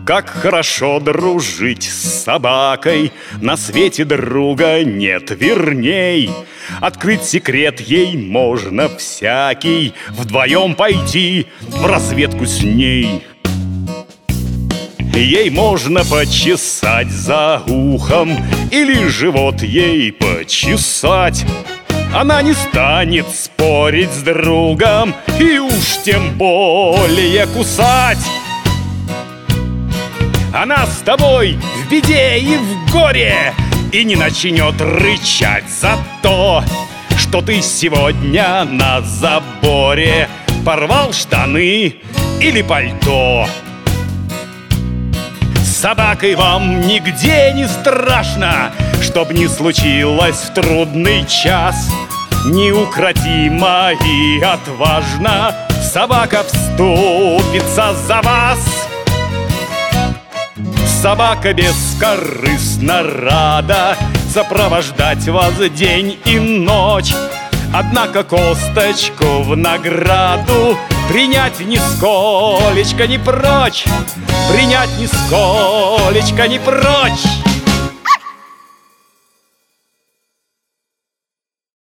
Как хорошо дружить с собакой, на свете друга нет верней. Открыть секрет ей можно всякий, вдвоем пойти в разведку с ней. Ей можно почесать за ухом или живот ей почесать. Она не станет спорить с другом и уж тем более кусать. Она с тобой в беде и в горе и не начнет рычать за то, что ты сегодня на заборе порвал штаны или пальто. С собакой вам нигде не страшно, чтоб не случилось в трудный час. Неукротимо и отважно собака вступится за вас. Собака бескорыстно рада сопровождать вас день и ночь. Однако косточку в награду принять нисколечко не прочь. Принять нисколечко не прочь.